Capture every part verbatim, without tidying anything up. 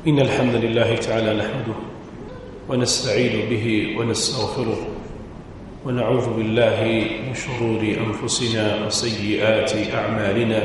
إن الحمد لله تعالى نحمده ونستعين به ونستغفره ونعوذ بالله من شرور أنفسنا وسيئات أعمالنا.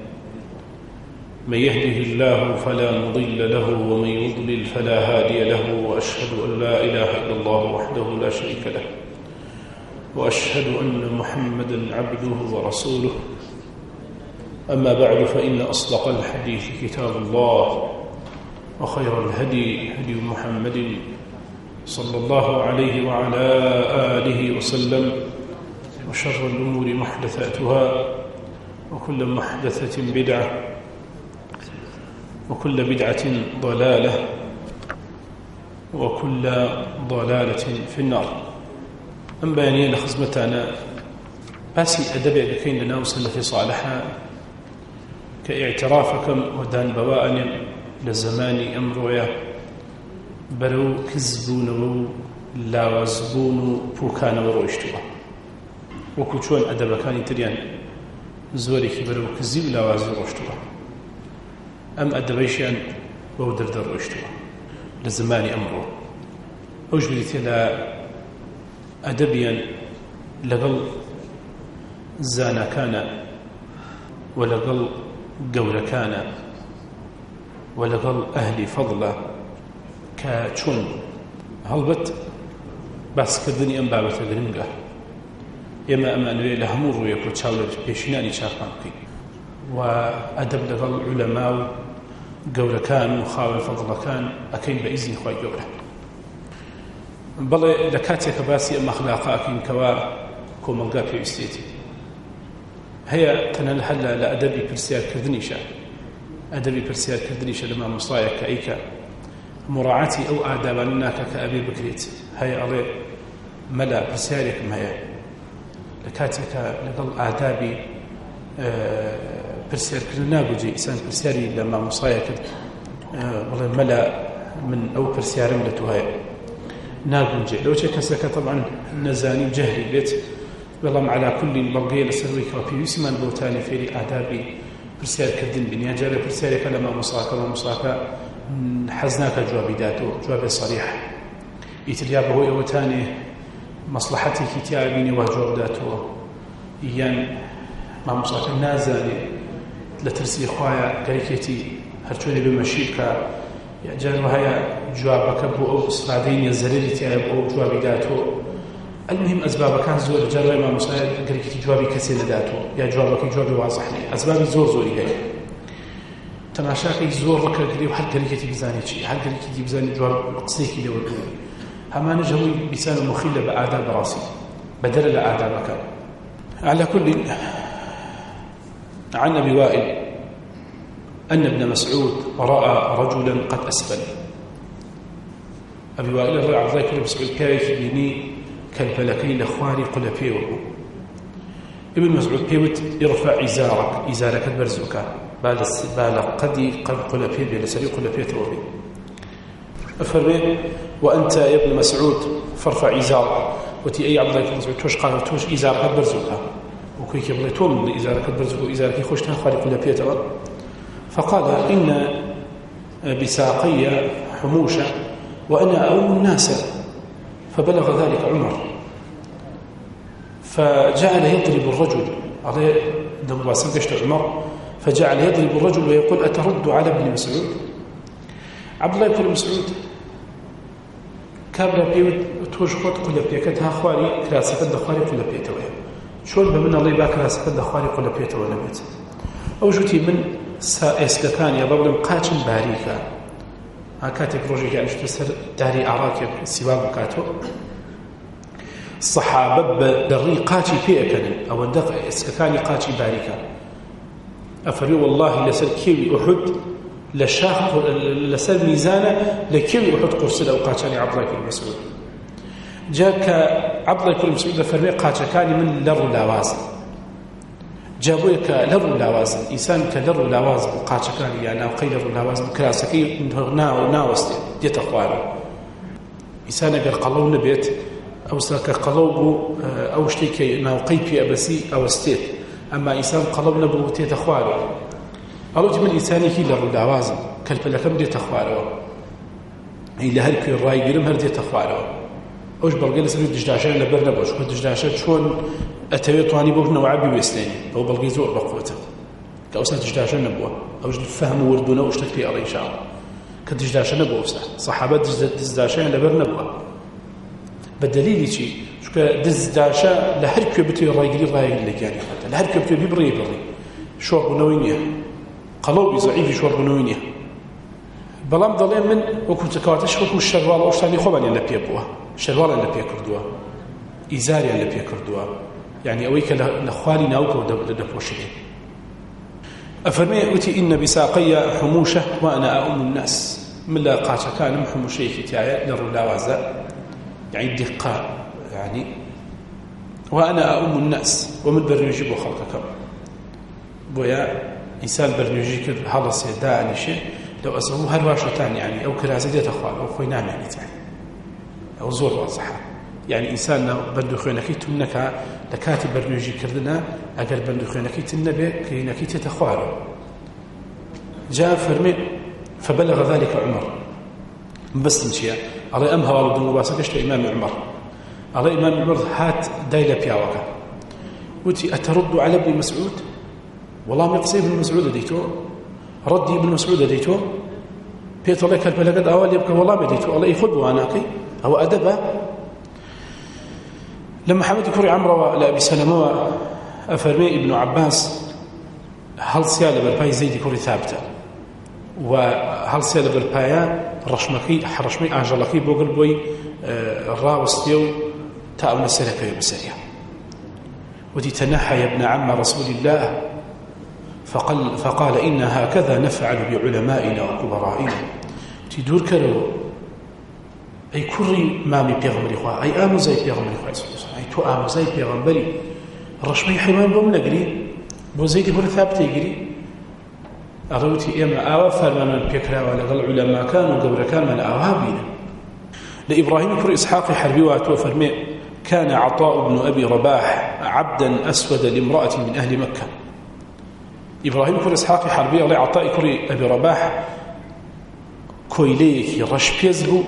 من يهده الله فلا مضل له ومن يضلل فلا هادي له، وأشهد أن لا إله إلا الله وحده لا شريك له، وأشهد أن محمدا عبده ورسوله. أما بعد، فإن أصدق الحديث كتاب الله، وخير الهدي هدي محمد صلى الله عليه وعلى آله وسلم، وشر الأمور محدثاتها، وكل محدثة بدعة، وكل بدعة ضلالة، وكل ضلالة في النار. أم بيانين خزمتنا باسي أدبي بكين لنا وسلفي صالحا كاعترافكم ودان بواء لزمان أمرويا برو كذبون لاوزبون بوكان وروشتوا وكوشون أدبكاني تريان زوري برو كذب لاوز وروشتوا أم أدبيشان بودر در روشتوا لزمان أمرو أجبرت لا أدبيا لقل زانا كان ولقل قول كان ولقل أهل فضله كاتشون هلبت بس كدني أم بابة درنقة يما أمانوية لهمور ويكو تشاولة بيشناني شاقانكي وأدب لقل علماء قول كان وخاوي فضل كان أكين بإذن خواهي قوله بل لكاتيك باسي أم أخلاقاكين كوا كوملقا في استيتي هي تنالحل لأدبي برسيار كردنيشا أدبي برسيار كردنيشا لما مصايا كأيكا مراعاتي أو آداباننا كأبي بكريت هي علي ملا برسياركم هي لكاتيك لقل آدابي برسيار كردنا بجي إسان برسياري لما مصايا كرد والله ملا من أو برسيار ملتو هي ناقل جي لو كسك طبعا نزاني جهري بيت والله على كل بلغية لسرويك وفي يسمان بوتاني في الآداب برسيار كردن بنيا جاري برسياري كلمة مصاكا ومصاكا حزناك جوابي داتو جوابي صريح يتليابه هو يوتاني مصلحتي كتابيني وجواب داتو إيان ما مصاكا نازاني لترسي خوايا قريكيتي هرچوني بمشيكا جاري وهي جوابك بو أو إصفادين يزريرتي أو جوابي داتو. المهم أسباب كان زور جرى ما مصاير قريكتي جوابي كسي لداتو يا جوابك جوابي واضح لي أسباب زور زوري هي تماشاكي زور ذكر قريب وحد قريكتي بزاني شيء حد قريكتي بزاني جواب قصيكي لو الدول هما نجوي بسان مخيلة بآداب راسي بدل الآداب كان. على كل عن أبي وائل أن ابن مسعود رأى رجلا قد أسفل. أبي وائل رأى عبد الله بن مسعود كايف بني كالفلكين لخواري قلبيه ابن مسعود كيوت يرفع إزارك إزارك البرزوكا بالا قدي قد قلبيه بلسري قلبيه ثوبي أفرمي وأنت يا ابن مسعود فارفع إزارك وتي أي عبد الله بن مسعود توش قال توش إزارك البرزوكا وكيك يبغي توم إزارك البرزوكا إزارك يخشتها خواري قلبيه ثوبي فقال إن بساقي حموشة وأنا أؤم الناس فبلغ ذلك عمر فجعل يضرب الرجل عليه دم سنقشت عمر فجعل يضرب الرجل ويقول أترد على ابن مسعود. عبد الله بن مسعود كابلا بيوت توش خط قل بيكتها خواري كراسة الدخاري قل بيتوه شون بمن الله باك كراسة الدخاري قل بيتوه نبيت أوجتي من سائسكان يضرب قاتل باريكا هكاتب روجي يعني شتسر داري أراكب سواب كاتو الصحابة بدري قاتي فيئكن أو الدق إسكثاني قاتي باركا أفري والله لسر كيوي أحد لشاخ لسر ميزانة لكيوي أحد قرصد أو قاتاني عبد الله بن مسعود جاك عبد الله بن مسعود فرمي قاتكاني من لر لاوازن جابوك لر لاوازن إنسان كلر لاوازن قاتكاني يعني أو قيلر لاوازن كراسكي ناو ناوست يتقواني إنسان قال قلو نبيت أو ساك قلوب أو شتيكي ناوقي في أبسي أو استيت أما إنسان قلبنا بوتي تخواره أرج من إنسانه لر لاوازن كالفلكم دي تخواره إلى هالك الرأي قرم هردي تخواره أوش بلقي لسه دجداشان لبرنا بوش كل دجداشان شون أتويت واني بوش نوعبي ويسلاني أو بلقي زور بقوته كأوسنا دجداشان نبوه أوش الفهم وردنا وش تكفي على إن شاء الله كدجداشان نبوه وسه صحابة دجداشان لبرنا بوه بالدليل شيء شو كدجداشان لهالك بتوي الرأي قري الرأي اللي كان يخاطر لهالك بتوي بيبري بري شو بنوينيه قلوبي ضعيف شو بنوينيه بلام ضلين من وكنت كاتش وكو الشروال وشتاني خوبان يلا بيبوه شروال يلا بيكردوه إزار يلا بيكردوه يعني أويك لخوالي ناوكو لدبوشيه أفرمي أتي إن بساقي حموشة وأنا أؤم الناس من لا قاتش كان حموشي في تاعي للرلاوازة يعني دقاء يعني وأنا أؤم الناس ومن برنجي بو خلقكم بويا إنسان برنجي كد هذا سيداء شيء لو أصبحوا هرواشتان يعني أو كرازة تخوال أو خوينام يعني تاني أو زور واضحة يعني إنسان لو بندو خوينكي تمنك لكاتب برنجي كردنا أقل بندو خوينكي تنبي كينكي تتخوال جاء فرمي فبلغ ذلك عمر بس نشيا على أمها والد المباسك اشتى إمام عمر على إمام عمر هات دايلة بياوكا وتي أترد على ابن مسعود والله ما يقصي ابن مسعود ديتو ردي ابن مسعود ديتو بيت الله كلب لقد أول يبقى والله بديتو الله يخذ واناكي أو أدبه لما حمد كوري عمرو لأبي سلمة أفرمي ابن عباس هل سيالة بالباي زيدي كوري ثابتة وهل سيالة بالبايا رشمكي حرشمي أنجلكي بوغل بوي الراوستيو تأمن السلكة يبسريا ودي تنحى يا ابن عم رسول الله فقال, فقال إن هكذا نفعل بعلمائنا وكبرائنا تدور كرو أي كوري مامي بيغمري خواه أي آمو زي بيغمري خواه أي تو آمو زي بيغمري الرشمي حيوان بوم نقري بو زيدي بور ثابتة يقري أغوتي إما آوا فرمان بيكرا ولقل علماء كان وقبر كان من آوابين لإبراهيم كوري إسحاق حربي واتو فرمي كان عطاء بن أبي رباح عبدا أسود لامرأة من أهل مكة إبراهيم كوري إسحاق حربي الله عطاء كوري أبي رباح كويليك رش بيزبو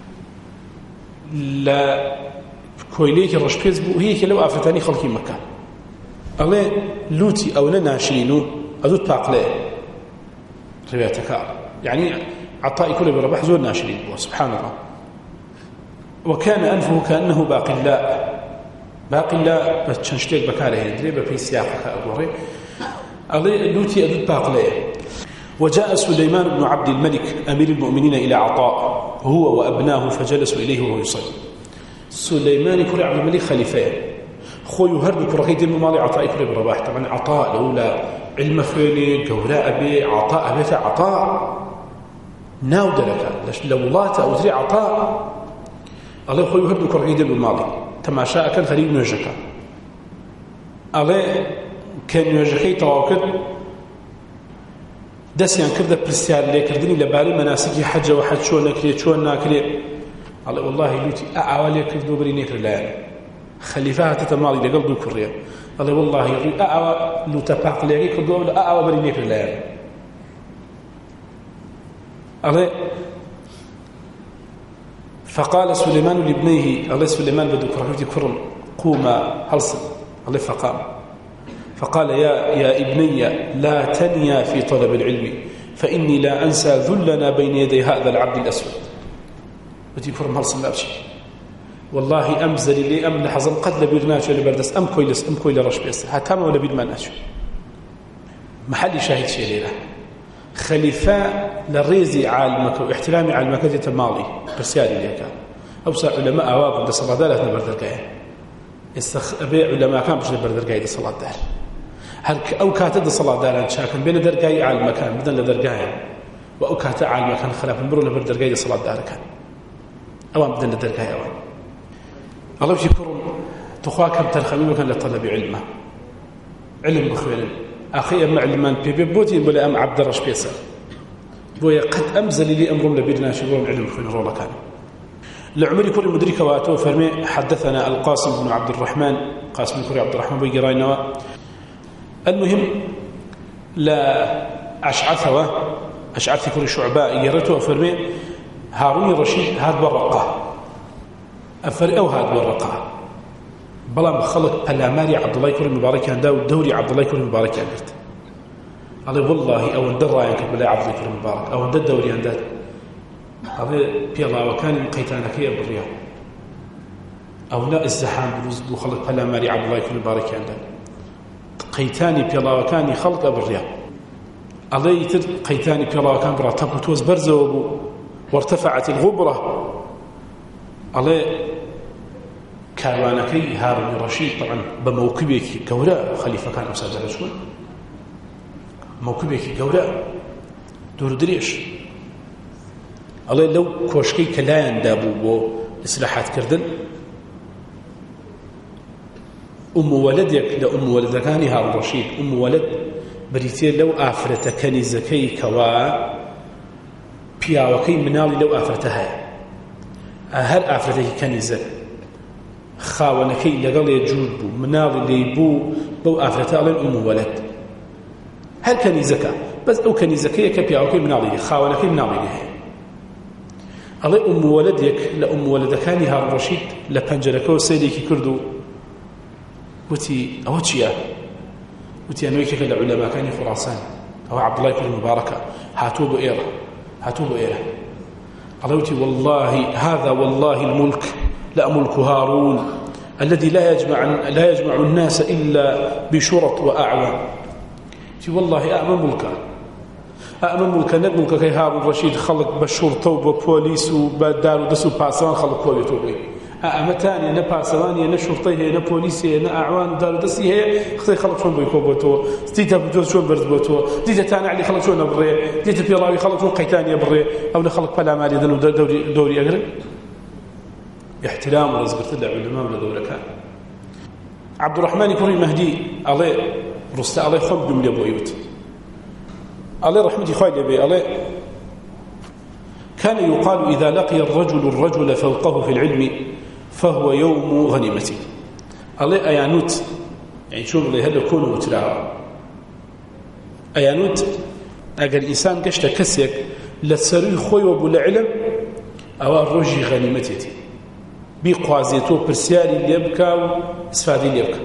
لا كويليك رش بيزبو هي كلو آفتاني خلقي مكة الله لوتي أو لناشينو أدوت باقليه روايتك يعني عطاء كوري أبي رباح زور ناشرين سبحان الله وكان أنفه كأنه باقلاء باقلاء بتشنشتيك بكاره يدري بفي سياقك أبوري الله لوتي أدوت باقليه وجاء سليمان بن عبد الملك أمير المؤمنين إلى عطاء هو وأبناه فجلسوا إليه وهو يصلي سليمان كوري عبد الملك خليفة خو يهرب كركيد المالي عطاء كوري برباح طبعا عطاء لولا علم خيلي قولاء أبي عطاء أبي عطاء ناود لك لو الله تأوزري عطاء الله خو يهرب كركيد المالي تماشاء كان خليل نوجك الله كان يوجكي تواكد دسيان كرده برسيار لي كردني لبالي مناسكي حج وحج شو نكري شو ناكري الله والله لوتي اعوالي كردو بري نكر لا خليفه تتمالي لقلب الكريه الله والله يقول اعوا لو تباق لي كردو اعوا بري نكر لا الله فقال سليمان لابنيه الله سليمان بده كرهتي كرم قوم هلص الله فقام فقال يا يا ابني لا تنيا في طلب العلم فإني لا أنسى ذلنا بين يدي هذا العبد الأسود ودي فرم هلص ما أبشي والله أمزل لي أم لحظم قد لبيرناش لبردس أم كويلس أم كويل رش بيس هاتام ولا بيد ما ناش محل شاهد شيء ليلة خليفة للريزي عالمك واحترامي عالمك ذات الماضي برسالي ليك أوسع علماء أواب عند صلاة دالة نبرد القاية استخ أبي علماء كان بش نبرد القاية صلاة دال هل أو كاتد صلاة دالة شاكن بين درقاية على المكان بدن لدرقاية وأو كاتد على المكان خلاف المرو نبرد القاية صلاة دالة كان أوام بدن لدرقاية أوام الله يشكرهم تخواكم ترخمي وكان لطلب علمه علم بخير أخي أما علمان بيبوتين بلا أم عبد الرش بيسر بويا قد أمزل لي أمرهم لبيدنا شبون علم بخير رولا كان لعمري كل مدركة واتو فرمي حدثنا القاسم بن عبد الرحمن قاسم كوري عبد الرحمن بن جراينوا المهم لا أشعثوا أشعث كوري شعباء يرتوا فرمي هارون الرشيد هاد برقة أفر أو هاد برقة بلا مخلق بلاماري عبد الله كل المبارك عن داود دوري عبد الله كل المبارك عن قلت قال والله أو ندر رايك بلا عبد الله كل المبارك أو ندر دوري عن داد قال بيلا وكان قيتانك يا بريا أو لا الزحام بروز بخلق بلاماري عبد الله كل المبارك عن داد قيتاني بيلا وكان خلق بريا الله يتر قيتاني بيلا وكان برا تبوتوز برزو وارتفعت الغبرة الله كاوانكي هارون الرشيد طبعا بموكبك كوراء خليفة كان أستاذ رجل موكبك كوراء دور دريش الله لو كوشكي كلاين دابو بو إصلاحات كردن أم ولدك لأم ولدكاني هارون الرشيد أم ولد بريتير لو آفرت كنيزكي كوا بياوكي منالي لو آفرتها هر آفرتك كنيزك خاونكي لقال يجود بو مناضي لي بو بو آفرتا على أم ولد هل كان زكاة بس أو كان زكية كبيعوكي مناضي خاونكي مناضي لي على أم ولدك لأم ولدكاني هارون الرشيد لبنجركو سيديكي كردو وتي أوتشيا وتي أنويكك العلماء كاني خراسان أو عبد الله بن المباركة هاتوب إيرا هاتوب إيرا قالوتي والله هذا والله الملك لا ملك هارون الذي لا يجمع لا يجمع الناس إلا بشرط وأعوان والله أأمن ملكا أأمن ملكا ند ملكا كي هارون الرشيد خلق بشرطة وبوليس وبدار ودسو باسوان خلق كل يتوبي أأمتاني نا باسواني نا شرطة هي نا بوليسي نا أعوان دار ودسي هي خطي خلق شون بيكوبوتو ستيتا بجوز شون برزبوتو ديتا تانا علي خلق شون بري ديتا بيراوي خلق شون قيتاني بري أو نخلق بلا مالي دنو دوري دوري أقرب احترام ورزقت الله علماء ولا دولة كان عبد الرحمن كوري مهدي الله رست الله خم جملة بويوت الله رحمتي خالي بي الله كان يقال إذا لقي الرجل الرجل فوقه في العلم فهو يوم غنيمته الله أيانوت يعني شو الله هذا كونه متراها أيانوت أجل الإنسان قشت كسيك لتسري خوي وبو العلم أو الرجي غنيمتي بقوازيته برسياري ليبكى وإسفادي ليبكى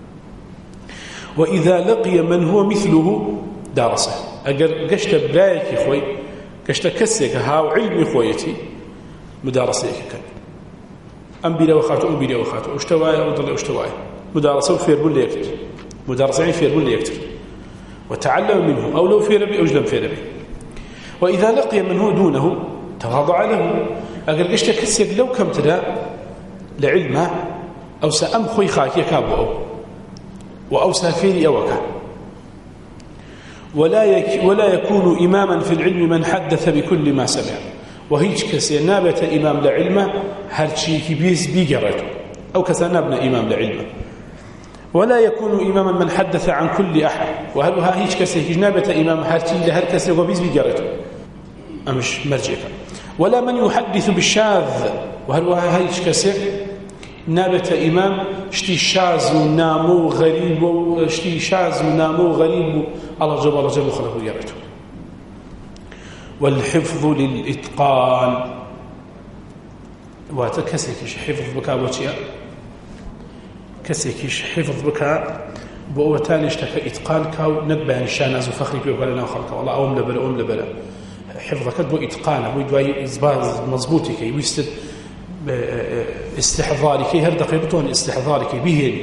وإذا لقي من هو مثله دارسه أجر قشت بلايك خوي قشت كسيك هاو علمي خويتي مدارسيك كان أم بلا وخاته أم بلا وخاته أشتوايا وضل أشتوايا مدارسه في ربول ليكتر مدارسين في ربول ليكتر وتعلم منه أو لو في ربي أو جلم في ربي وإذا لقي من هو دونه تواضع له أجر قشت كسيك لو كم تدا لعلمه أو سأم خوي خاكي كابو وأو سافيري أوكا ولا يك ولا يكون إماما في العلم من حدث بكل ما سمع وهيج كسينابة إمام لعلمه هرشي كبيس بيقرته أو كسينابنا إمام لعلمه ولا يكون إماما من حدث عن كل أحد وهذا هيج كسينابة إمام هرشي لهر كسي وبيس بيقرته أمش مرجعك ولا من يحدث بالشاذ وهذا هيج كسي نابة إمام اشتي شاذ ونامو غريب واشتي شاذ ونامو غريب الله جل الله جل خلقه يرته والحفظ للإتقان واتكسكش حفظ بك وشيا كسكش حفظ بك بوتان اشتكى إتقان كاو نبه الشان أزو فخري بيه ولا خلقه والله أوم لبلا أوم لبلا حفظك بو إتقان بو يدوي إزباز مضبوطي كي ويستد استحضارك هر دقيقتون استحضارك به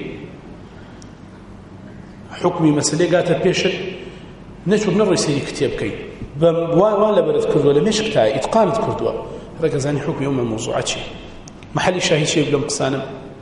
حكمي مسألة قاعدة بيش نشوف نرسي كتاب كي ولا برد كردوا ولا مش كتاب إتقان كردوا ركزاني حكمي يوم الموضوعات شيء محل شاهد شيء بلا مقصانا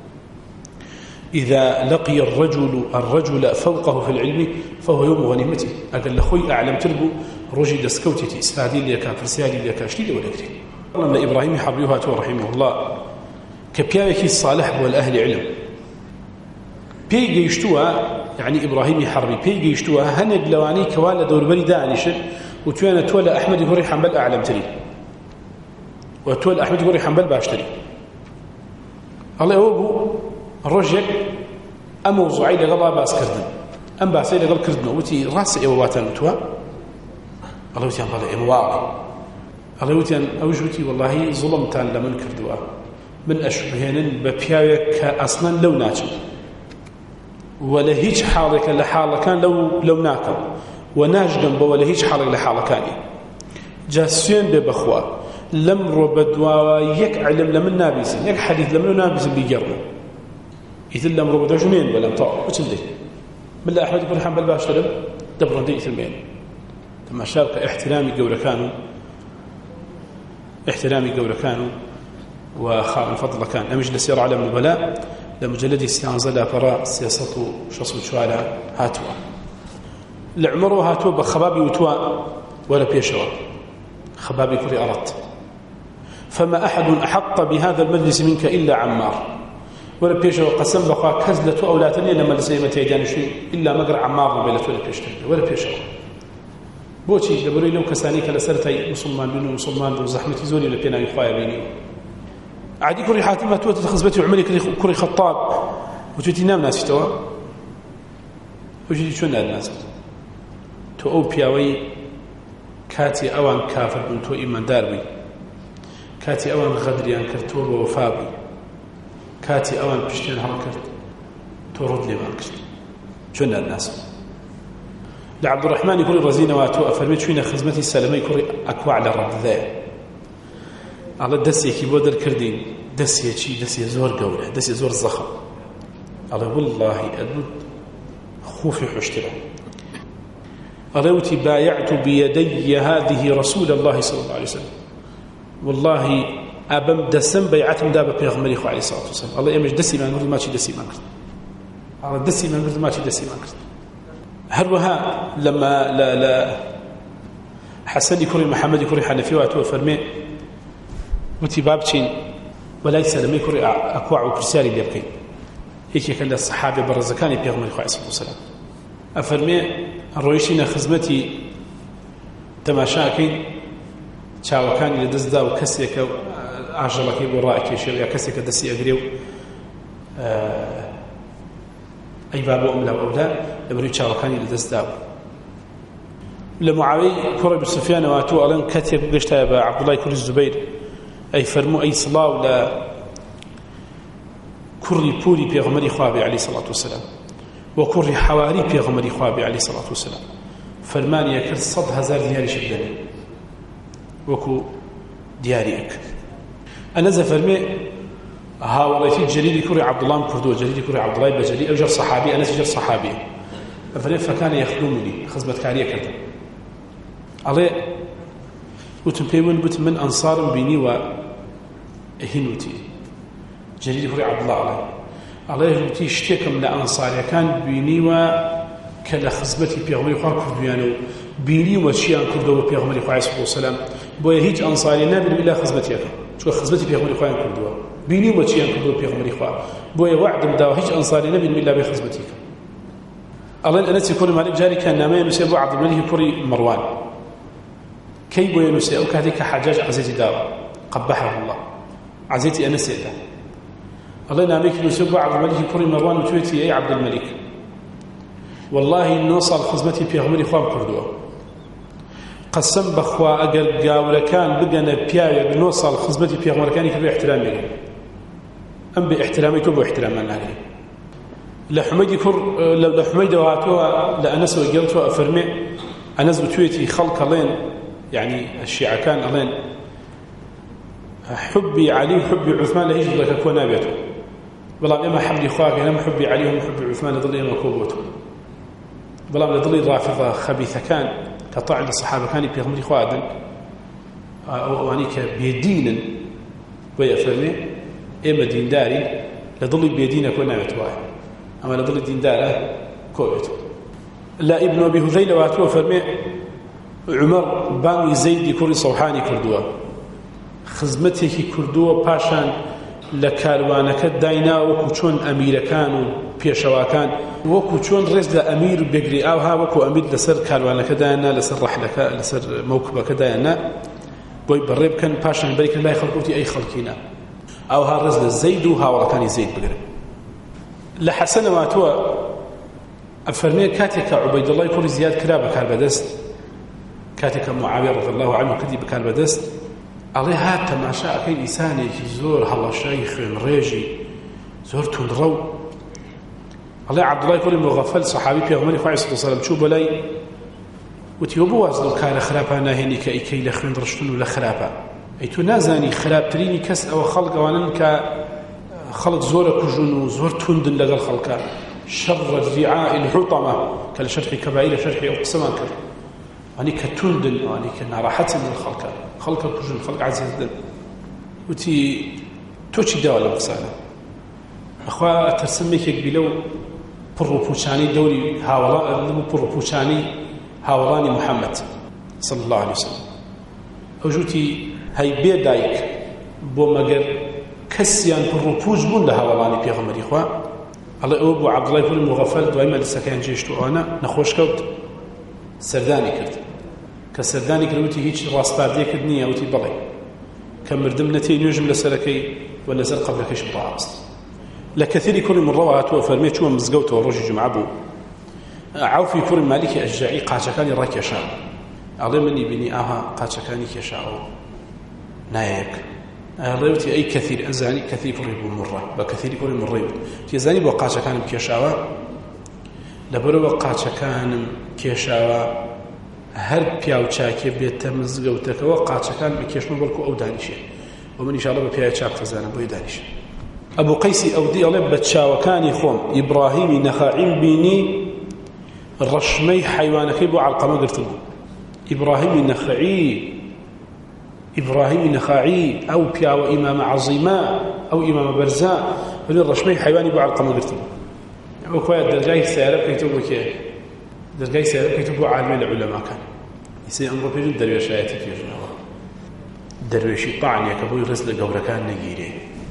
إذا لقي الرجل الرجل فوقه في العلم فهو يوم غنيمته أقل لخوي أعلم تربو رجل سكوتتي إسفادي ليكا فرسيالي ليكا شديد ولا كتير قال إبراهيم حبيوهاته رحمه الله كبياك الصالح والأهل علم بيجي يشتوها يعني إبراهيم حربي بيجي يشتوها هند لواني كوالا دور بري دانش وتوانا تولى أحمد يقول حنبل أعلم تري وتولى أحمد يقول حنبل باشتري الله هو الرجل أم وضعي لغلا باس كردن أم باسي لغل كردن وتي راسي إيواتان وتوا الله وتي أنبال إمواغي أغلوتيان أوجوتي والله ظلمتان لمن كردوا من أشبهين ببياوك أصلا لو ناجم ولا هيج حالك لحالة كان لو لو ناكل وناجدم ولا هيج حالك لحالة كاني جاسين ببخوا لم ربدوا يك علم لمن نابس يك حديث لمن نابس بيجرنا إذا لم ربدوا جمين ولا طاع وتلدي بالله أحمد بن حنبل باش تلم دبرن دي ثمين كما شارك احترامي قول كانوا احترامي قول كانوا وخال فضل كان أمجلس يرى على من البلاء لمجلد استنزل براء سياسته شصو شوالا هاتوا لعمرو هاتوا بخبابي وتوا ولا بيشوا خبابي كري أردت فما أحد أحق بهذا المجلس منك إلا عمار ولا بيشوا قسم بخوا كزلة أولاتني لما لسيمة يجان شيء إلا مقر عمار بيلت ولا بيشتري ولا بيشوا بوشي دبري لو كسانيك لسرتي مسلمان بينو مسلمان وزحمتي زوني لبينا يخوايا بيني عادي كوري حاتمة توت تخزبتي وعملي كوري خطاب وتوتي نام ناس توا وجدي شو الناس تو أو بياوي كاتي أوان كافر من تو إيمان داربي كاتي أوان غدريان كرتو ووفابي كاتي أوان بشتين هركرت تو رد لي مالكت شو الناس لعبد الرحمن يقول الرزينة واتو أفرميت شوينا خزمتي السلامي يقول أكوا على الرد ذا على دسي كي بودر كردين دسي شي دسي زور قوله دسي زور زخم على والله أدود خوفي حشتره أروتي بايعت بيدي هذه رسول الله صلى الله عليه وسلم والله أبم دسم بيعتم دابا بيغمري عليه الصلاة والسلام الله يمش دسي ما نقول ما شي دسي ما نقول على دسي ما نقول ما شي دسي ما نقول هروها لما لا لا حسن يكوري محمد يكوري حنفي واتو فرمي وتي بابتشين ولا يسلم يكوري أكواع وكرسالي بيبكي هيك كان الصحابة برزكاني بيغمري عليه الصلاة والسلام أفرمي الرويشين خزمتي تماشاكين چاوەکانی لە دەستدا و کەسێکە ئاژەڵەکەی بۆ ڕائکێشێ یا کەسێکە دەستی ئەگرێ و ئەی با بۆ ئەم لاو ئەولا لەبەروی چاوەکانی لە دەستدا و لە معاویە کوڕی ئەبو سوفیانەوە هاتووە ئەڵێن کاتێک گەشتایە بە عەبدوڵای کوڕی زوبەیر ئەی فەرموو ئەی سڵاو لە کوڕی پوری پێغەمبەری خوا بێ عەلەیهی سەڵاتو وسەلام و کوڕی حەواری پێغەمبەری خوا بێ عەلەیهی سەڵاتو وسەلام فەرمانیە کرد سەد هەزار دیاریشت بدەنێ وكو دياريك أنا زفرمي هاوليتي جليل كوري عبد الله كردو جليل كوري عبد الله بجليل أجر صحابي أنا سجر صحابي أفرمي فكان يخدمني خدمة كارية كذا عليه وتنبيون بت من أنصار بيني وهنوتي جليل كوري عبد الله عليه عليه هنوتي اشتكم لأنصار كان بيني وكلا خدمتي بيغمري خواه كردويانو بيني وشيان كردو بيغمري خواه عليه السلام بۆیە هیچ ئەنساری نابێت بلا خزمەتیەکە چونکە خزمەتی پێغەمبەری خۆیان کردووە بینی وە چیان کردووە پێغەمبەری خوا بۆیە وعدم داوە هیچ ئەنساری نەبێت بلا بێ خزمەتیەکە ئەڵێن ئەنەسی کوڕی مالک جارێکیان نامەیە نووسێ بۆ عەبدولمەلیک کوڕی مەڕوان کەی بۆیە نووسێ ئەو کاتێک کە حەجاج عەزێتی داوە قەبەحەه الله عەزێتی ئەنەسێدا ئەڵێ نامەیەکی نووسێ بۆ عەبدولمەلیک کوڕی مەڕوان وتوێتی ئەی عەبدولمەلیک والله نۆ ساڵ خزمەتی پێغەمبەری خوام کردووە قسم بخوا اگر گاورکان بگنه پیاوی نو سال خدمتی پیغمبرکانی که به احترام میگن ام به احترامی تو به احترام من نگی لحمدی کر لحمدی واتو لانس وجلت افرمي انس بتويتي خلق لين يعني الشيعة كان لين حبي علي وحبي عثمان لا يجي لك كون ابيته والله ما حبي اخوك انا حبي علي وحبي عثمان لضل ما كوبته والله لضل الرافضه خبيثه كان كطعن الصحابة كان بيغمري خوادن أو أنيك بيدين ويفرمي إما دين داري لضل بيدين كنا متواه أما لضل دين داره كويته لا ابن أبي هذيلة واتوه فرمي عمر باني زيدي كوري صوحاني كردوه خزمته كردوه باشان لكاروانك داينا وكو چون أميركان وبيشواكان وكو چون رز لأمير بيقري أوها وكو أمير لسر كاروانك داينا لسر رحلك لسر موكبك داينا بوي بريب كان باشان بريك الله يخلقوتي أي خلقينا أوها رز لزيد وها وركاني زيد بقري لحسن واتوا أفرمي كاتك عبيد الله يكون زياد كرابة كالبدست كاتك معاوية رضي الله عنه كذي بكالبدست ئەڵێ هات تەماشاکەی ئینسانێکی زۆر هەڵەشای خوێن ڕێژی زۆر توندڕە و ئەڵێ عەبدوڵای کوڕی مغەفەل سەحابی پێغەمبەری خوا عەلەیهی سەلام چوو بەلای وتی وە بۆ واز لەو کارە خراپە ناهێنی کە ئیکەی لە خوێن ڕشتن و لە خراپە ئەی تۆ نازانی خراپترینی کەس ئەوە خەڵک ئەوانن کە خەڵک زۆرە کوژن و زۆر توندن لەگەڵ خەڵکە شەڕ الرعاء الحطمة کە لە شەرحی کەبائیر لە شەرحی ئەو قسەمان کرد ئەوانەی کە توندن ئەوانەی کە ناڕەحەتن لە خەڵکە خەڵکە کوژن خەڵک عەزیزدن وتی تۆ چی داوە لەم قسانە ئەخوا ئەترسم یەکێک بی لەو پڕ و پوچانی دەوری هاوڵان پڕ و پوچانی هاوڵانی محەممەد صلی الله عليه وسلم ئەو ژووتی هەی بێ دایک بۆ مەگەر کەسیان پڕ و پوچ بوون لە هاوڵانی پێغەمبەری خوا ئەڵێ ئەوە بۆ عەبدوڵای کوڕی مغەفەل دوای مەجلیسەکەیان جێشت و ئەوانە نەخۆش کەوت سەردانی کرد کە سەردانی کرد وتی هیچ ڕاستپاردەیەکت نییە وتی بەڵێ کە مردم نەتێی نوێژم لەسەرەکەی و لەسەر قەبرەکەیشم ڕاوەست لە کەثیری کوڕی مڕەوە هاتووە فەرمێ چووە مزگەوتەوە ڕۆژی جومعە بوو عەوفی کوڕی مالیکی ئەشجەعی قاچەکانی ڕاکێشا ئەڵێ منی بینی ئاها قاچەکانی کێشاوە نایەک ئەڵێ وتی ئەی کەثیر ئەزانی کەثیری کوڕی بوو مڕە بە کەثیری کوڕی مڕەی بوو تێزانی بۆ قاچەکانم کێشاوە لەبەرەوە قاچەکانم کێشاوە هەر پیاو چاکێ بێتە مزگەوتەکەەوە قاچەکان بکێشمە بەڵکو ئەو دانیشێ و من ئینشاءڵڵا بە پیاوی چاک خەزانە بۆی دانیشێ ئەبوو قەیسی ئەودی ئەڵێ بە چاوەکانی خۆم ئیبراهیمی نەخاعیم بینی ڕەشمەی حەیوانەکەی بۆ عەلقەمە گرتبوو ئیبراهیمی نەخەعی ئیبراهیمی نەخاعی ئەو پیاوە ئیمامە عەزیمە ئەو ئیمامە بەرزە بەڵێ ڕەشمەی حەیوانی بۆ عەلقەمە گرتبوو ئەوە کوایە دەرگای سیارە بکەیتەوە بۆ کێ دەرگای سیارە بکەیتەوە بۆ عالمێ لە عولەماکان ئیسەی ئەمڕۆ پێشن دەروێشایەتی پێژنەوە دەروێشی طعنێکە بۆی ڕست لە گەورەکان نەگیرێ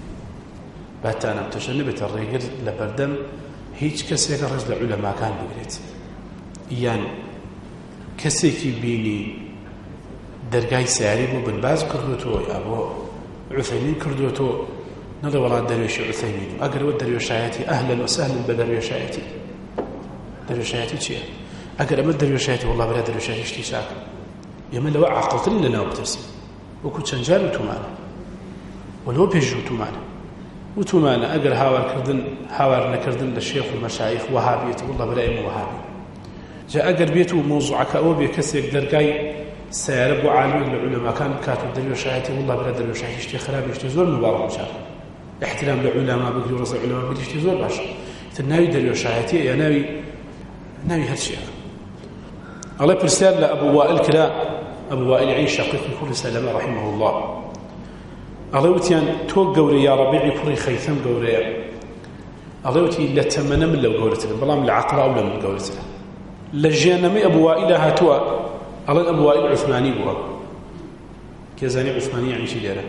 باتانم تۆشە نەبێتە ڕێگر لە بەردەم هیچ کەسێکە ڕست لە عولەماکان بگرێت یان کەسێکی بینی دەرگای سیاری بۆ بنباز کردوێتەوە یا بۆ عوثەیمین کردوێتەوە نەڵێ وەڵات دەروێشی عوثەیمینم ئەگەر وە دەروێشایەتی ئەهلەن وەسەهلەن بە دەروێشایەتی دەروێشایەتی چییە ئەگەر ئەمە دەروێشایەتی وەڵڵا بەرا دەروێشایەتی شتی چاکە ئێمە لەوە عاقڵترین لەناو بترسین وەکو چەند جار وتومانە وەلەوە پێش وتومانە وتومانە ئەگەر هاوارکردن هاوار نەکردن لە شێخ و مەشایخ وەهابیەتی وەڵڵا بەرا ئێمە وەهابی جا ئەگەر بێت و مۆزوعەکە ئەوە بێ کەسێک دەرگای سیارە بۆ عالمێک لە عولەماکان بکات و دەروێشایەتی وەڵڵا بەرا دەروێشایەتی شتی خراپی شتی زۆر مباڵغ چاکە احترام لعلماء بقي ورزق علماء بقي شيء زور باش الناوي دريو شايتي يا ناوي ناوي هالشيء الله برسال لأبو وائل كلا أبو وائل عين شقيق كل سلامة رحمه الله الله وتيان تو قوري يا ربيعي كوري خيثم قوري الله وتي لا تمنى من لو قولتنا بلا من العقل أو من قولتنا لجينا أبو وائل هاتوا الله أبو وائل عثماني بوا كيزاني عثماني يعني شي ديره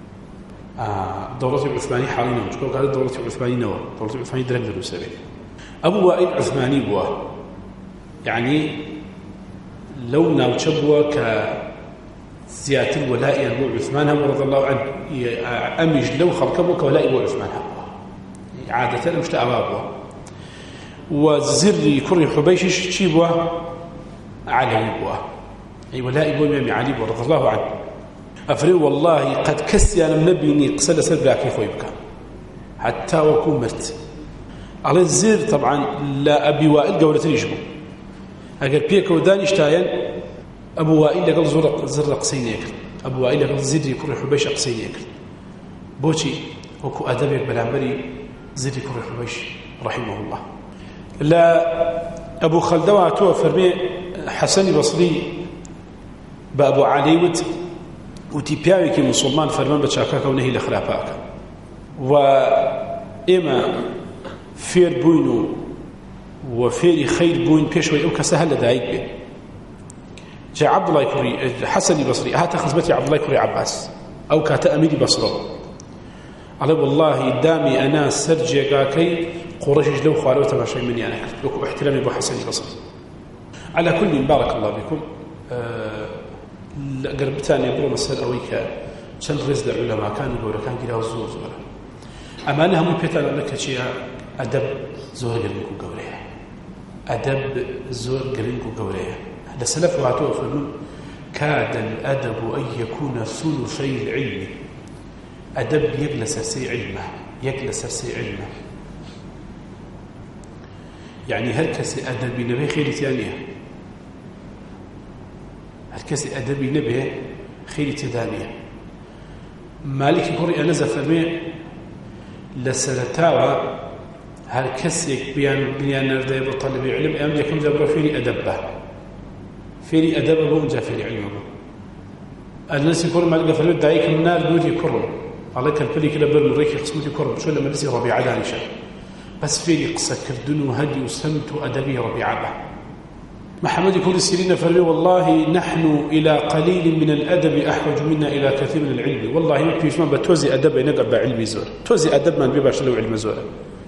دولة العثماني حاليا مشكور قال دولة العثماني نوى دولة العثماني درك دروس به أبو وائل عثماني بوا يعني لو ناوشبوا ك زيادة الولاء أبو عثمان رضي الله عنه أمج لو خلقبوا كولاء أبو عثمان عادة مشت أبابوا وزري كري حبيش شيبوا علي بوا أي ولاء أبو علي رضي الله عنه أفري والله قد كسي أنا منبيني قصد سرقاكي خوي بك حتى وكون مرت على الزير طبعا لا أبي وائل قولة يجبو أقل بيك وداني اشتاين أبو وائل لقل زر زر قصين يكل أبو وائل لقل زيري كوري حبيش قصين يكل بوشي وكو أدبك بلامبري زيري كوري حبيش رحمه الله لا أبو خلدوة توفر حسن بصري بأبو عليوت وتی پیاوێکی مسلمان فەرمان بە چاکاکە و نەهی لە خراپاکە و ئێمە فێر بووین و و فێری خەیر بووین پێشەوەی ئەو کەسە هەر لەدایک بێت جا عەبدوڵای کوڕی حەسەنی بەسری هاتە خزمەتی عەبدوڵای کوڕی عەباس ئەو کاتە ئەمیری بەسرەوە ئەڵێ وەڵڵاهی دامی ئەنا سەر جێگاکەی قوڕەشیش لەو خوارەوە تەماشای منیانە کرد وەکو احترامی بۆ حەسەنی بەسری على كل بارك الله بكم ئەگەر بتانێ بڕۆمە سەر ئەوەی کە چەند ڕێز لە عولەماکان و گەورەکان گیراوە زۆر زۆرە ئەمانە هەمووی پێتان ئەڵێ کە چییە ئەدەب زۆر گرنگ و گەورەیە ئەدەب زۆر گرنگ و گەورەیە لە سەلەف هاتووە فەرموون كاد الأدب أن يكون ثلثي العلم أدب يجلس سي علمه يجلس سي علمه يعني هركس أدبي نبي خير ثانية هركس أدبي نبي خير ثانية مالك قرئ نزل فرمي لسرتاوى هركسك بيان بيان نردي بطلب علم أم يكون جبر فيني أدبه فيني أدبه ومجا فيني علمه الناس يقول مالك فرمي دايك من نار دودي كرم عليك البلي كلا بالمريكي قسمتي كرم شو لما نسي ربيع دانشا بس فيني قصة كردن وهدي وسمت أدبي ربيع به محمد يقول السيرين فرمي والله نحن إلى قليل من الأدب أحوج منا إلى كثير من العلم والله ما فيش ما بتوزي أدب نقب علمي زور توزي أدب من بيباش لو علم زور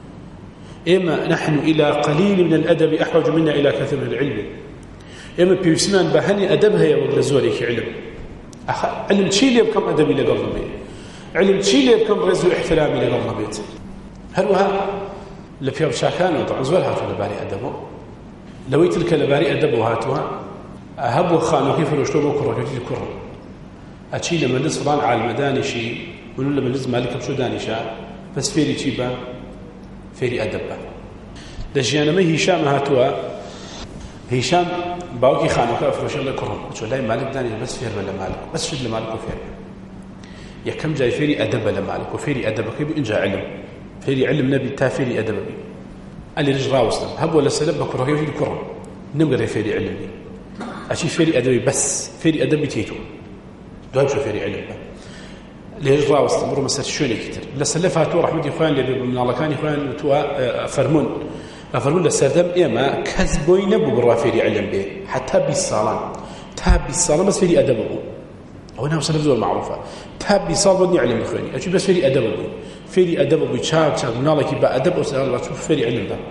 إما نحن إلى قليل من الأدب أحوج منا إلى كثير من العلم إما بيسمان بهني أدبها يا ولا زورك علم أخ علم تشيلي بكم أدبي لقلب بيت علم تشيلي بكم رزق احترامي لقلب بيت هل وها لفيا بشاكان وطبعا زورها في لباري أدبه لو تلك لباري أدبه هاتوها أهب خانو كيف الأشلوب وكرة كتير كرة أشيل لما نص فلان على المدانشي ونقول لما نص مالك بشو دانشا بس فيري تيبا فيري أدبه دجيانا ما هشام هاتوا هشام باوكي خانو كافروش الله كرم شو لا مالك داني بس فير ولا مالك بس شد لمالك وفير يا كم جاي فيري أدب لمالك وفيري أدب كيف إنجا علم فيري علم نبي تافيري أدب بي اللي رجع وسلم هب ولا سلب بكره يجي الكرم نمر فيري علمي أشي فيري أدبي بس فيري أدبي تيتو دوام شو فيري علم ليش راوس تمر مسات شوني كتير لسلفها تو رحمة إخوان اللي من الله كان إخوان تو فرمون فرمون للسردم إما كذبوين ببرا فيري علم به حتى بالصلاة تاب بالصلاة بس فيري أدبه هو نعم سلف زول معروفة تاب بالصلاة بدني علم إخواني أشي بس فيري أدبه فيري أدبه بيشاب شاب من الله كيبقى أدب وسأل الله شوف فيري علم ده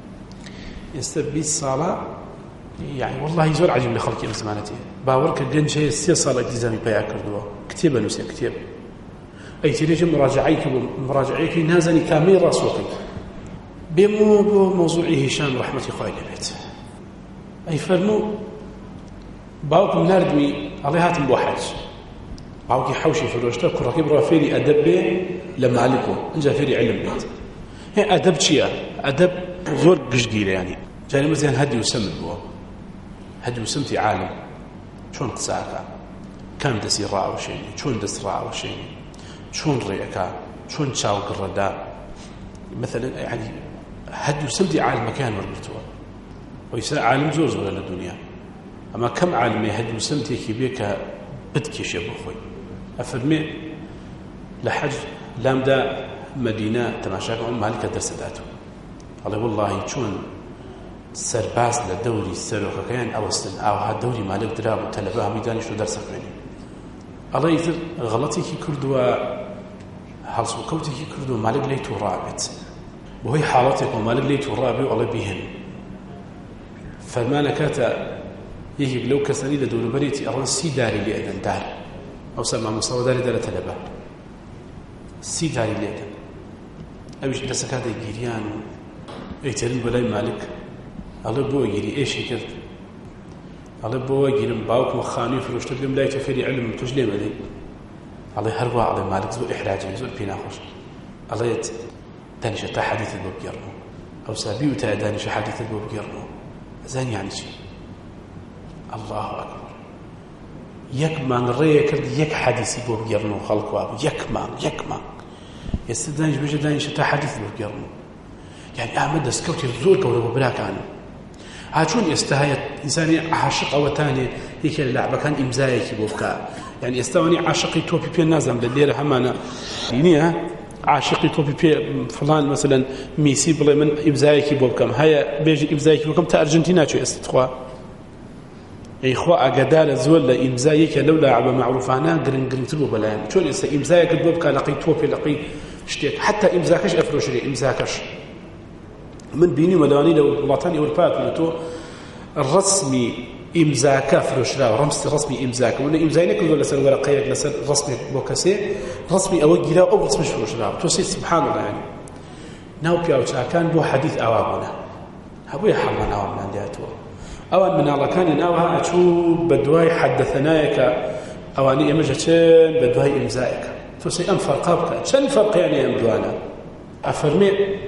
يستبي الصلاة يعني والله يزور عجيب لخلقي بزمانتي باورك جن شيء سي صلاة التزامي بيا كردوه كتيبا نسي كتيب أي تريج مراجعيك مراجعيك نازني كامل راسوقي بمو بموضوع هشام رحمة خالي بيت أي فرمو باوكم ناردوي الله هاتم بوحاج باوكي حوشي فروشتا كراكيب رافيري أدب لما عليكم انجا فيري علم بيت هي أدب شيء أدب زور قشقيل يعني جاني مثلا هدي وسمد بوا هدي وسمتي عالم شون قساكا كم دسي راء وشيني شون دس راء وشيني شون ريكا شون تشاوق الرداء مثلا يعني هدي وسمتي عالم مكان مربطوا ويسا عالم زور زور للدنيا أما كم عالم هدي وسمتي كيبيك بدكيش يا بخوي أفرمي لحج لامدا مدينة تماشاك عم مالك درس داتو الله والله شون سرباس للدوري سروك كيان أو سن أو هالدوري مالك دراب وتلبها ميداني شو درسك مني الله يثر غلطي كي كردوا حلص وكوتي كي كردوا مالك ليتو رابط وهي حالتك ومالك ليتو رابط والله بيهن فما نكاتا يجي لو كسني لدور بريتي أرن سي داري لأذن دار أو سمع مصور داري دار تلبها سي داري لأذن أبيش درسك هذا جيريان ايترين بلاي مالك الله بو يجري ايش كرت الله بو يجري باوك مخاني فروشت لهم لا يتفري علم تجلي مدي الله هروا على مالك زو احراج زو بينا خوش الله يت دانش تا حديث الباب يرنو او سابيو تا دانش حديث الباب يرنو زين يعني شيء الله اكبر يك من ري كرد يك حديث الباب يرنو خلق واب يك ما يك ما يستدانش بيجي دانش تا حديث الباب يرنو يعني أحمد دسكوتي زور كونه بلاك عنه هاتشون يستهيت إنساني عاشق أو تاني هيك اللعبة كان إمزايك بوفكا يعني يستواني عاشقي توبي بي نازم لليرة همانا يعني عاشقي توبي بي فلان مثلا ميسي بلا من إمزايك بوفكم هيا بيجي إمزايك بوفكم تا أرجنتينا شو استخوا أي إخوة أقدال زول إمزايك لولا عبا معروفانا قرن قرن تلو بلايان شون يستا إمزايك بوفكا لقي توبي لقي شتيك حتى إمزاكش أفروشري إمزاكش من بيني ملاني لو وطني أوروبا كنتو الرسمي إمزاك فروشرا رمز رسمي إمزاك ولا إمزاينك ولا سر ورقية ولا سر رسمي بوكسي رسمي أوجي لا أو رسمي فروشرا توصي سبحان الله يعني ناو بياو كان بو حديث أوابنا هبو يحرمنا أوابنا دياتو أو من الله كان يناوها أشوف بدواي حدثناك أواني إمجتين بدواي إمزائك توسي أم فرقابك شن فرق يعني أمدوانا أفرمي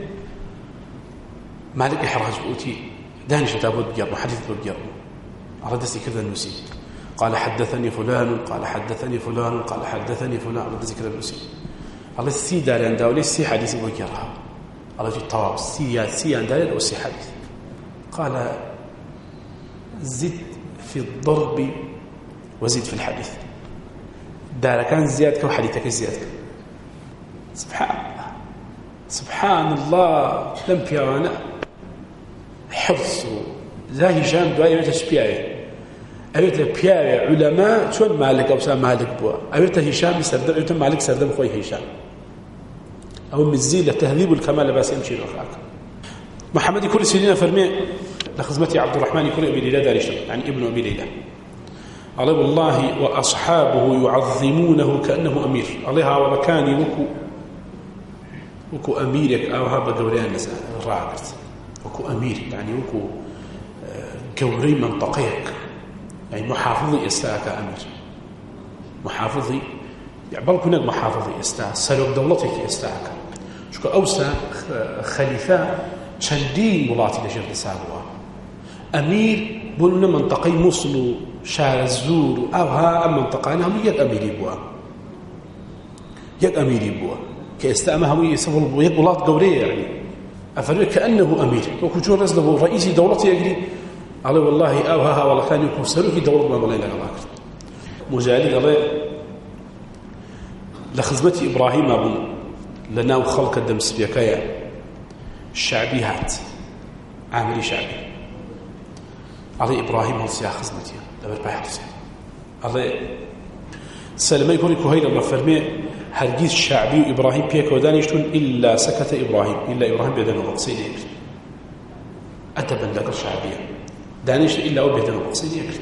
مالك إحراج بؤتي دانش تابود بجرم حديث بجرم أردسي كذا النسي قال حدثني فلان قال حدثني فلان قال حدثني فلان أردسي كذا النسي الله السي داري عن داولي السي حديثي بجرها الله جي الطواب السي سي عن داري أو السي حديث قال زد في الضرب وزد في الحديث دار كان زيادك وحديثك زيادك سبحان الله سبحان الله لم بيوانا حفظ لا هشام دواء يمتش بياوي أبيت بياوي علماء شون مالك أو سام مالك بوا أبيت هشام سردم أبيت مالك سردم خوي هشام أو مزيلة تهذيب الكمال بس يمشي رخاك محمد كل سنين فرمي لخزمتي عبد الرحمن كل أبي ليلى دارش يعني ابن أبي ليلى قال والله وأصحابه يعظمونه كأنه أمير عليها وركاني وكو وكو أميرك أو هذا قوريان راقت وكو أمير يعني وكو قوري منطقيك يعني محافظي استاك أمير محافظي يعني بل كنك محافظي استاك سلوك دولتك استاك شكو أوسى خليفة شندين ملاتي لشير لسابوا أمير بلنا منطقي مصل شارع الزور أو ها منطقة هم يد أميري بوا يد أميري بوا كاستأمها هم يسووا يد بلاد قورية يعني أفرق كأنه أمير وكجور رزله رئيسي دولتي يجري على والله أو ها ها والله كان يكون سلوكي دولة ما بلينا غلاك مجالي على لخزمتي إبراهيم أبو لنا وخلق الدمس بيكايا الشعبيات عاملي شعبي علي إبراهيم هلسيا خزمتي دبر باي حسين علي سلمي يقول كهيل الله فرمي هرجيز الشعبي إبراهيم بيك ودانيشتون إلا سكت إبراهيم إلا إبراهيم بيدن الرقصين يكري أدبا لك الشعبية دانيش إلا أو بيدن الرقصين يكري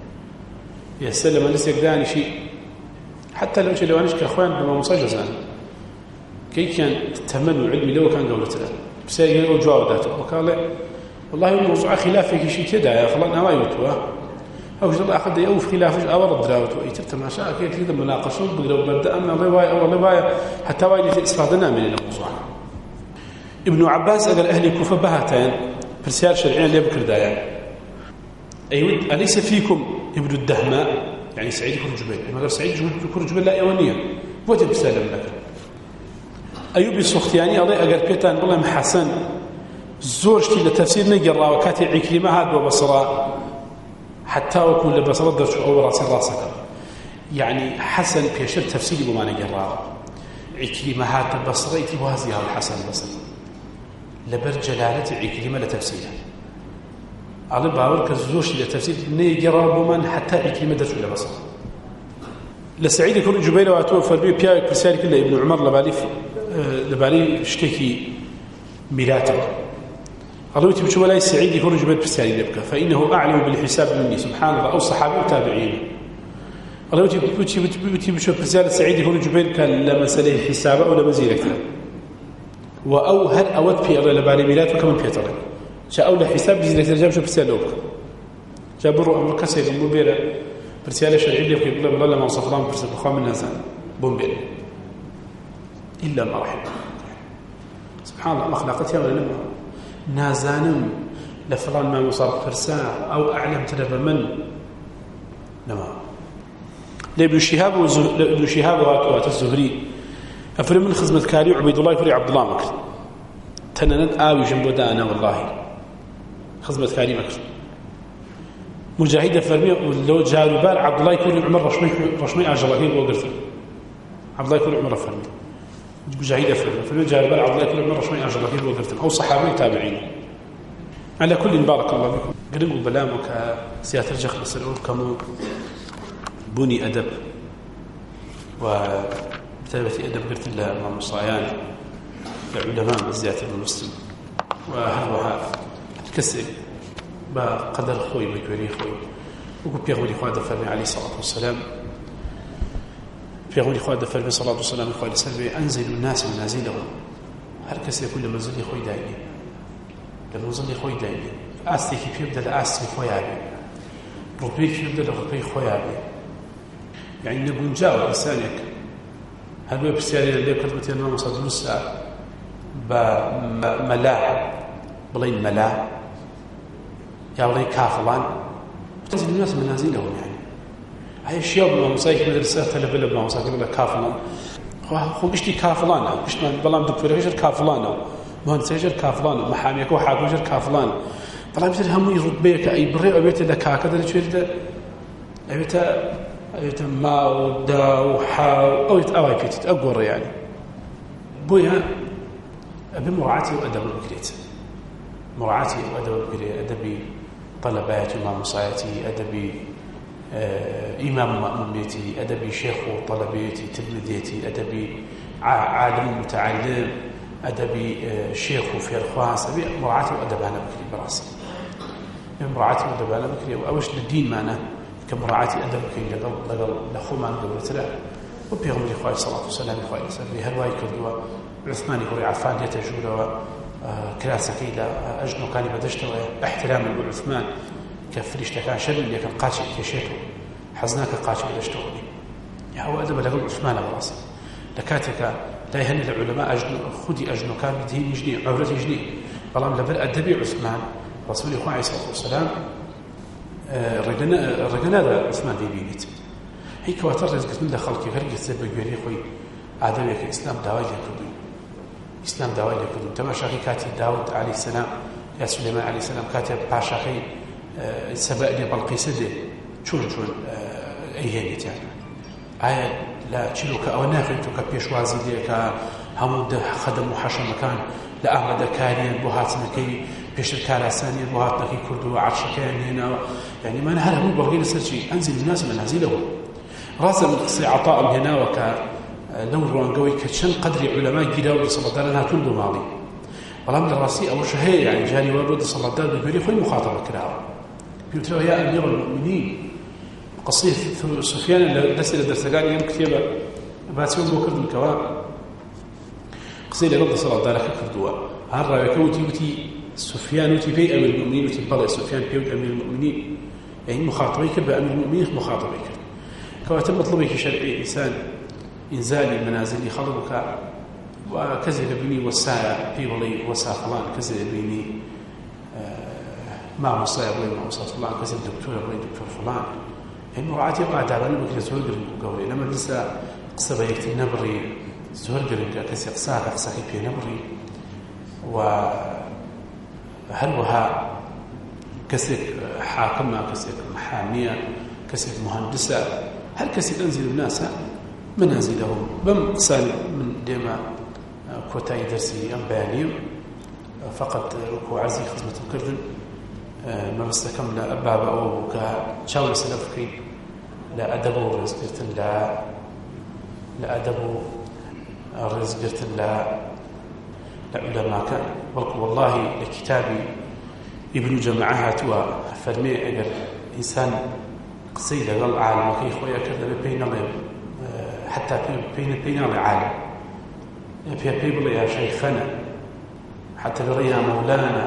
يا سلم لسه دانيشي حتى لو شيء لو أنيش كأخوان بما مصجزان كي كان تمنوا علمي لو كان قولتنا بس يقولوا جواباته وقال والله الموضوع خلافك شيء كده يا فلان ما يتوا أو جل أخذ يوف خلافه أورد دراوته يترت ما شاء كي كذا مناقشون بقدروا بدأ أما رواية أو رواية حتى وايد استفادنا من الموضوع ابن عباس أجر أهل الكوفة بهاتين برسال شرعين اللي بكر دايان أيود أليس فيكم ابن الدهماء يعني سعيد كر جبيل ما قال سعيد كر جبيل لا يوانية وجب سالم لك أيوب السختياني الله أجر كتان والله محسن زورشتي لتفسير نجرا وكاتي عكرمة هاد وبصرا حتى وكون لبصرا درش أو راسي راسك يعني حسن بيشر تفسيري بما نجرا عكرمة هاد بصرا يتوازي على الحسن البصري لبر جلالة عكرمة لتفسيره على باور كزورشتي لتفسير نجرا بما حتى عكرمة درش لبصرا لسعيد كل جبيل واتوفر بيه بيا كرسالي كله ابن عمر لبالي لبالي شتكي ميلاته قالوا بشو ولا سعيد يخرج بيت بسالي يبقى فإنه أعلم بالحساب مني سبحان الله أو صحابي وتابعين قالوا بشو بشو بسالي سعيد يخرج بيت كان لا مسألة الحساب ولا مزيلة وأو هل أود في الله لبالي ميلاد وكمان في طريق شاء أول حساب مزيلة جاب شو بسالوك جابروا أمر كسر مبيرة برسالة شرعية يقول له والله ما وصف لهم برسالة بخام الناس بومبير إلا ما رحم سبحان الله أخلاقتها ولا لما نازانم لفلان ما مصار فرساء أو أعلم تلف من لما لابن شهاب ابن شهاب وات الزهري أفرم من خزمة كاري عبيد الله يفري عبد الله مكر تنند آوي جنبو دانا والله خزمة كاري مكر مجاهدة فرمي لو جاري بال عبد الله يكون عمر رشمي رشمي عجلكين وقرث عبد الله يكون عمر فرمي مجاهدة فرمي فرمي جاري بال عبد الله يكون عمر رشمي عجلكين وقرث أو صحابي تابعين على كل بارك الله بكم قرنقوا بلامك سياسة الجخل سنقول كم بني أدب وبتابة أدب قلت الله إمام الصايان العلماء بالزيادة المسلم وهذا كسر بقدر خوي بكوري خوي وكو بيغولي خواد فرمي عليه الصلاة والسلام بيغولي خواد فرمي صلاة والسلام خواد السلام أنزل الناس منازلهم هل كسر كل منزل خوي دائمين لما نظن خوي دائمين ئاستێکی پێ بدە لە ئاستی خۆیان بێ ڕوپەیەکی پێ بدە لە ڕوپەی خۆیان بێ یعنی نەگونجاوە ئینسانێک هەروە پرسیاری لێ کرد وتێ مامۆستا دروستە بە مەلا بڵێن مەلا یا بڵێ کافڵان تەزی الناس منازلهم يعني هاي الشيء بمامۆستایەکی مەدرسە تەلەبە لە مامۆستاکە بڵێ کافڵان خۆ گشتی کافڵانە گشتمان بەڵام دکتۆرەکەژر کافڵانە مهندسێژر کافڵانە مەحامێکە و حاکمێژر کافڵانە بەڵام تر هەمووی ڕوتبەیەکە ئەی بڕێ ئەوێتە لە کاکە دەرەچێتە ئەوێتە ئەوێتە ما و دا و حا و ئەوێت ئەوای پێێتیت ئەگۆڕە یانی بۆیە ئەبێ مڕعاتی و ئەدەب بکرێت مڕعاتی و ئەدەب بکرێت ئەدەبی طەلەبایەتی و مامۆسایەتی ئەدەبی ئیمام و مەئمومیەتی ئەدەبی شێخ و طەلەبەیەتی تلمیذێتی ئەدەبی عالم و متعلم ئەدەبی شێخ و فێرخواز ئەبێ مڕعاتی و ئەدەبانە بکرێت بەڕاستی مڕعاتی و ئەدەبانە بکرێت و ئەوەش لە دینمانە کە مڕعاتی ئەدەب بکەین لەگەڵ لەگەڵ لە خۆمان گەورەترە و پێغەمبەری خوا سەڵات و سەلامی خوای لەسەر بێ هەروای کردووە عوسمانی کوڕی عەفان دێتە ژوورەوە کراسەکەی لە ئەژنۆکانی بەدەشتەوە احتراما بۆ عوسمان کە فریشتەکان شەرمی لێکن قاچی کێشێت و حەز ناکە قاچی بەدەشتەوە بێ ئەوە ئەدەبە لەگەڵ عوسمانە بەڕاستی لە کاتێکە لای هەنێ لە عولەما خودی ئەژنۆکان دینیش نییە عەورەتیش نییە بەڵام لەبەر ئەدەبی عوسمان ڕەسوولی خوا عەلەیهی سەڵاتو وسەلام ڕێگە نادا عوسمان ببینێت هی کەواتە ڕێزگرتن لە خەڵکی هەرگیز بە گوێرەی خۆی ئادەمێکە ئیسلام داوای لێ کردووی ئیسلام داوای لێ کردووی تەماشاکەی کاتی داود عەلەیهی سەلام یا سولەیمان عەلەیهی سەلام کاتێ پاشاکەی سەبە لێ بەڵقیسە دێ چۆن چۆن ئەیهێنێتیان ئایا لە چیرۆکە ئەوە ناخێت و کە پێشوازی لێکە هەموو خەدەم و حەشەمەکان لە ئامادەکاریان بۆ هاتنەکەی پێشتر کاراسانیان بۆ هاتنەکەی کردووە عەرشەکەیان هێناوە یعنی من هەر هەموو بەڵگەی لەسەر چی ئەنزل الناس منازلهم ڕاستە من قسەی عەطاءم هێناوە کە لەو ڕوانگەوەی کە چەند قەدری عولەمای گیراو دەسەڵاتداران هاتوون بۆ ماڵی بەڵام لە ڕاستی ئەوەش هەیە یعنی جاری وا بۆ دەسەڵاتدار بە گوێرەی خۆی مخاتەبە کراوە پێوترەوە یا ئەمیر المؤمنین قصير سفيان لسه درسگان يوم كتيبه باسيون بو كردن كوا قصير لقد صلى الله عليه كردوا هر رايكوتي وتي سفيان وتي بي امير المؤمنين وتي بلا سفيان بي امير المؤمنين يعني مخاطبيك بامير المؤمنين مخاطبيك كوا تم مطلبك شرعي انسان انزال منازل خلقك وكذا بني وساء في ولي وساء فلان كذا بني ما مصايب ولا ما مصايب فلان كذا دكتور ولا دكتور فلان المراعاة يبقى دابان بكرة زور قرن قولي لما نسا قصة بيكتي نبري زور قرن كسي قصاك قصاكي بي نبري وهلوها كسي حاكمة كسي محامية كسي مهندسة هل كسي أنزل الناس منازلهم بم قصان من ديما كوتاي درسي أم بيانيم فقط وكو عزي خدمة الكردن ما بستكمل أباب أو كشاول سلفكي لا أدبوا رزقرتن لا لا أدبوا رزقرتن لا لا علماء كان بل والله لكتابي ابن جماعها توا فرمي أجر إنسان قصيدة قال عالم وكي خويا كذا بين الله حتى بين بين الله عالم في بيبل يا شيخنا حتى بريها مولانا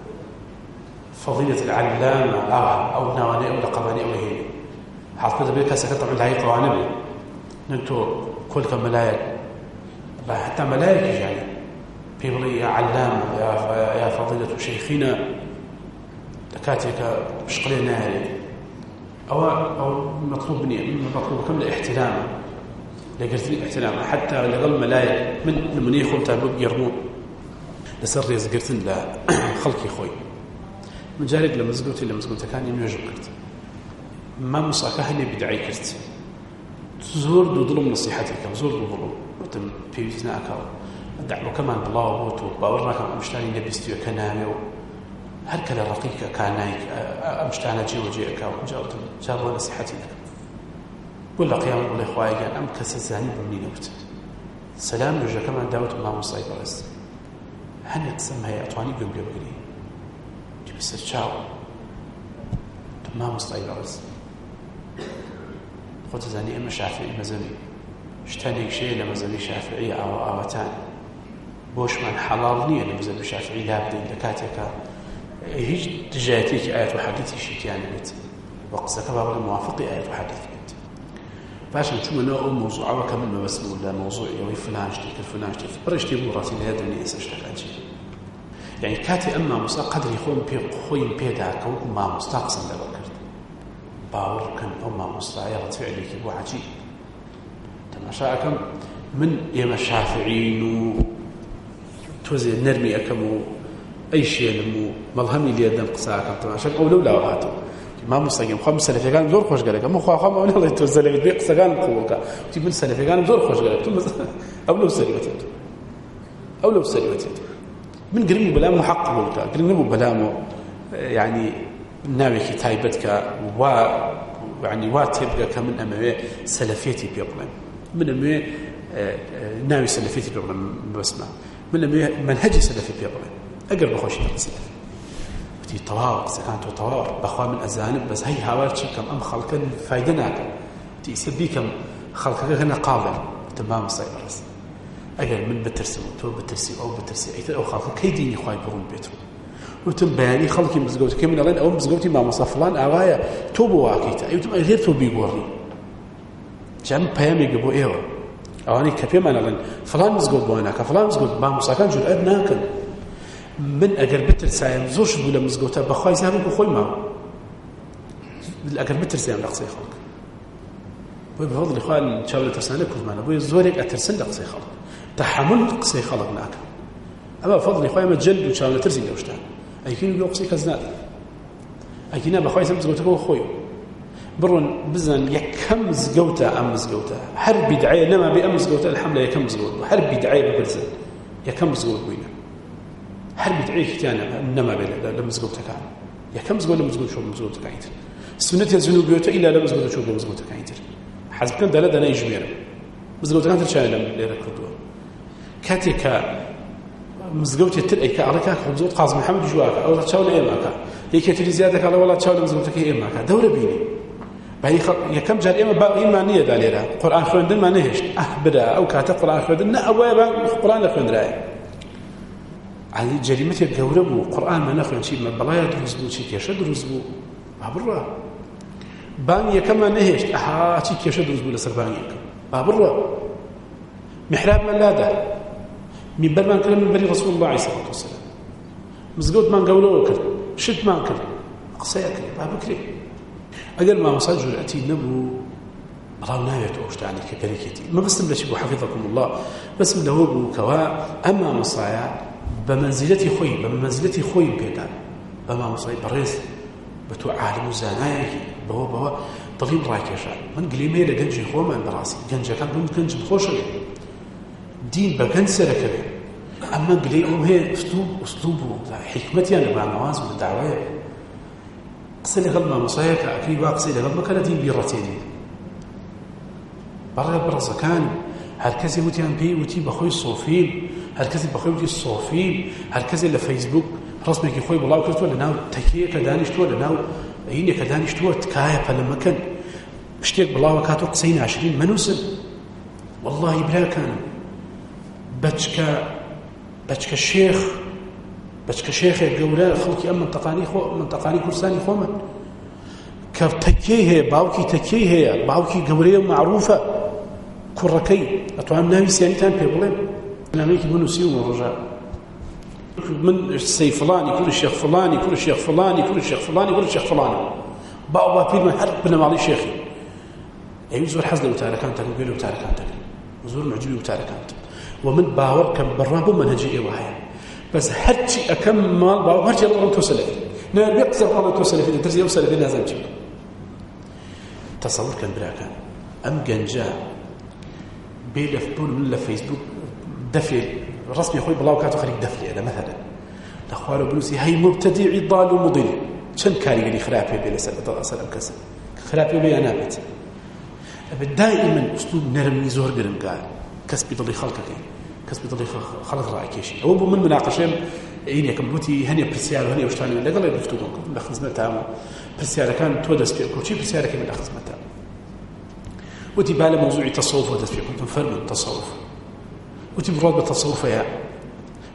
فضيلة العلامة أو نواني أو لقباني أو هيني حاط كده بيكا سكت عند هاي قوانبي ننتو كل كم ملايك حتى ملايك يعني بيبلي يا علامة يا يا فضيلة شيخنا دكاتك بشقلنا يعني أو أو مطلوب مني مطلوب كم الاحترام لقرتني احترام حتى لغل ملايك من المنيخ وانت يرمون لسر يزقرتن لا خلقي خوي من جارب لما زقوتي لما زقوتي كان يميوجب كرت ما مصاكه اللي بدعي كرت تزور دو ظلم نصيحتك زور دو ظلم وتم في بيتناك دعوة كمان بالله وبوتو باورنا كمان مشتاني نبيستيو كنامي هل كلا رقيقة كانايك مشتانا جي وجيئك وجاوت جاوة نصيحتي لك ولا قيام ولا إخوائي كان أم كسزاني بمني نوت سلام يوجا كمان داوت ما مصايب رس هل يقسم هي أطواني قبل بقلي سرچاو تمام مستعيب عرز خود زاني اما شافعي مذهبي اشتانيك شيء لمذهبي شافعي او اوتان بوش من حلال نية لمذهبي شافعي لابد لكاتك هیچ دژایەتێکی ئاەت و حەدیثیشی تیان نەبێت وە قسەکە باوەڕی موافقی ئاەت و حەدیث بێت. باشم چوومەنەوە ئەو مۆزوعەوە کە من مەبەستم بوو لە مۆزوعی ئەوەی فلان شتێک کرد فلان شتێک بڕی شتێ بوو ڕاستی لە یادم نییە ئێستا شتەکان چییە. یعنی کاتی ئەم مامۆستا قەدری خۆم پێ خۆیم پێدا کە وەکو مامۆستا قسەم لەگەڵ کرد باوەڕ بکەن ئەو مامۆستایە ڕەتفعلێکی بوو عەجیب. تەماشا ئەکەم من ئێمە شافعین و تۆزێ نەرمی ئەەکەم و ئەی شێنم و مەڵهەمی لێ دەم قساکەم تەماشاک ئەو لەو لاوە هاتەوە مامۆستاگەم خۆم سەلەفیەکانم زۆر خۆشگەلەکە من خواخوام ئەو نەڵێ تۆ زەلەوێت بێ قسەکانم قبوڵکە وتی من سەلەفیەکانم زۆر خۆشگەلەکە تۆ ئەو لەو سەریوەتێت ئەو لەو سەریوەتێت من گرنگ بەلام و حەق قبوڵکە گرنگ نەبوو بەلام و یعنی ناوێکی تایبەت کە وا یعنی وا تێبگە کە من ئەمەوێ سەلەفێتی پێ بڵێم من ئەمەوێ ناوی سەلەفێتی پێ بڵێم بەسمە من ئەمەوێ منهەجی سەلەفی پێ بڵێم ئەگەر بەخۆشی نەقسێت وتی تەواو قسەکان تۆ تەواو بەخوا من ئەزانم بەس هەی هاوار چی بکەم ئەم خەڵکە فایدە ناکەم وتی ئیسە بیکەم خەڵکەکە هەنە قاڵن وتم مامۆستای بەڕێز ئەگەر من بترسم و تۆ بترسی ئەو بترسی ئەیتر ئەو خەڵکە کەی دینی خوای بڕون بێتەوە وتم بەیانی خەڵکی مزگەوتەکەی من ئەڵێن ئەوە مزگەوتی مامۆستا فڵان ئاوایە تۆ بۆ واکەیتە ئەیوتم ئەی غێر تۆ بیگۆڕی جا من پەیامێکە بۆ ئێوە ئەوانەی کە پێمان ئەڵێن فڵان مزگەوت بۆ ناکە فڵان مزگەوت مامۆستاکان جورئەت ناکەن من ئەگەر بترسایم زۆر شت بوو لە مزگەوتە بەخوای زیابوو بۆ خۆی ماوە ئەگەر بترسایم لە قسەی خەڵک بۆی بەفەضلی خوا چاو لە ترسانە کوردمانە بۆی زۆرێک ئەترسن لە قسەی خەڵک تەحمل قسەی خەڵک ناکەن ئەمە بەفەضلی خوای ئەمە جەلد و چاو لە ترسی لەو شتان ئەیکین لەو قسەی کەس نادە ئەیکینا بەخوای سەر مزگەوتەکەەوە خۆی بڕۆن بزن یەکەم مزگەوتە ئەم مزگەوتە هەر بیدعەیە نەما بێ ئەم مزگەوتە الحەمدلە یەکەم مزگەوت بوو هەر بیدعەیە ببرزن یەکەم مزگەوت بووینە هەر بیدعەیەکیانە نەما بێ لە مزگەوتەکان یەکەم مزگەوت لە مزگەوت شۆ مزگەوتەکانی تر سنەتی جنوبیەوە ئیلا لە مزگەوت شۆ لە مزگەوتەکانی تر حەز بکەن دەلە دەنەی ژمێرە مزگەوتەکان تر چیان لێرە کردووە کاتێک کە مزگەوتێک تر ئەیکە ئەڵێ کاک مزگەوت قازم محەممەد جوواکە ئەو چاو لە ئێماکە یەکێتری زیادەکە لە وڵات چاو لە مزگەوتەکەی ئێماکە دەورە بینی باید یەکەم جار ئێمە باقیمان نییەدا لێرە قورئان خوێندنمان نەهێشت ئەه برا ئەو کاتە قورئان خوێندن نە ئەوەیە قورئان نەخوێندرایە علی جەریمەتێک گەورە بوو قورئانمان نەخوێند چی بەڵایە دروست بوو چی کێشە دروست بوو با بڕە بانگی یەکەممان نەهێشت ئەها چی کێشە دروست بوو لەسەر بانگی یەکەم با بڕە محرابمان لادا منبەرمان کرد منبەری ڕەسوول الله عەلەیهی سەڵات وسەلام مزگەوتمان گەورەوە کرد شتمان کرد قسەیە کرد با بکرێ ئەگەر مامۆستا جورئەتی نەبوو بەڵام ناوێتەوە شتانی کە گەرێکێتی مەبەستم لە چی بوو حەفیظەکم الله بەسم لەوە بوو کەوا ئەم مامۆستایە بە مەنزیلەتی خۆی بە مەنزیلەتی خۆی پێدان بە مامۆستای بەڕێز بە تۆ عالم و زانایەکی بەوە بەوە دڵیم ڕاکێشان من گلێمەیە لە گەنجی خۆمان بەڕاستی گەنجەکان بم گەنجم خۆشە دین بە گەنج سەرەکەوێ ئەمە گلەی ئەو هەیە ئوستوب ئوستوب و حیکمەتیان لە بانەواز و لە داوایە قسە لەگەڵ مامۆستایە کە ئەکەی وا قسەی لەگەڵ بکە لە دین بیڕەتێنی بەڕێ بڕزەکان هەر کەسێ وتیان پێی وتی بەخۆی سۆفیل هەر کەسێ بەخۆی وتی سۆفیل هەر کەسێ لە فەیسبوک ڕسمێکی خۆی بڵاو کردووە لە ناو تەکیەکە دانیشتووە لە ناو هینێکە دانیشتووە تکایە پەلەمەکەن شتێک بڵاوە کاتۆ قسەی ناشرین منووسن وەڵڵاهی براکانم بەچکە بەچکە شێخ بەچکە شێخێک گەورە خەڵکی ئەم منتەقانی خۆ منتەقانی کوردستانی خۆمان کە تەکیەی هەیە باوکی تەکیەی هەیە باوکی گەورەیە و معروفە کوڕەکەی ئەتوانم ناوی سیانیتان پێ بڵێم نامەیەکی بنووسی و ڕۆژە من سەی فڵانی کوڕی شێخ فڵانی کوڕی شێخ فڵانی کوڕی شێخ فڵانی کوڕی شێخ فڵانی باو با پیرمان هەر بنەماڵی شێخی ئەوی زۆر حەز لە وتارەکانتان و گوێ لە وتارەکانتان زۆر معجوبی وتارەکانتان ومن باوەڕ کەم بەڕام بۆ منهەجی ئێوە هەیە بەس هەرچی ئەەکەم ماڵ باوە هەرچی ئەڵڵەم تۆ سەلەفی نەبێ قسە بڵێ تۆ سەلەفی دەترسی ئەو سەلەفی نازانم چی بکەم تەسەوور کەن براکان ئەم گەنجە بێ لە من لە فەیسبوک دەفێ ڕسمی خۆی بڵاو کات و خەریک دەفلێنە مەثەلەن لە خوارە بنووسی هەی مبتەدیعی ضال و مضل چەند کاریگەری خراپێ بێ لەسەر ئەسەر ئەم کەسە خراپێ بێ یا نابێت ئەبێت دائیمەن ئوسلوب نەرمی زۆر گرنگە کەس بێ دڵی خەڵکەکەی کەس بێ دڵی خەڵک ڕائکێشی ئەوە بۆ من مناقەشەم عینێکم گوتی هەنێ پرسیار و هەنێ شتانی من لەگەڵ گفتوگۆم کردم لە خزمەتام و پرسیارەکان تۆ دەست پێ بکە چی پرسیارەکەی من لە خزمەتام وتی با لە مەوزوعی تەسەووف دەست پێ بکەم فەرمووی تەسەووف وتی بڕات بە تەسەووفەیە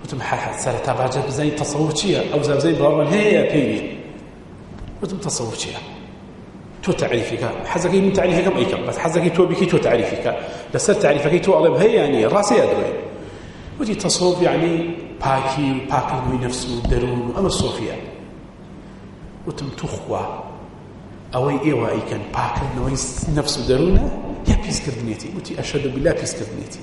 وتم حاحت سارة باجة بزين تصور شيء أو زين برامج هي كيني وتم تصور شيء تو تعريفك حزكي من تعريفك أي كم بس حزكي تو بكي تو تعريفك لسر تعريفك تو أغلب هي يعني راسي أدري ودي تصوف يعني باكي باكي من نفسه درون أما الصوفيا وتم تخوى أوي إيوا أي كان باكي نوي نفسه درونه يا بيس كردنيتي وتي أشهد بالله بيس كردنيتي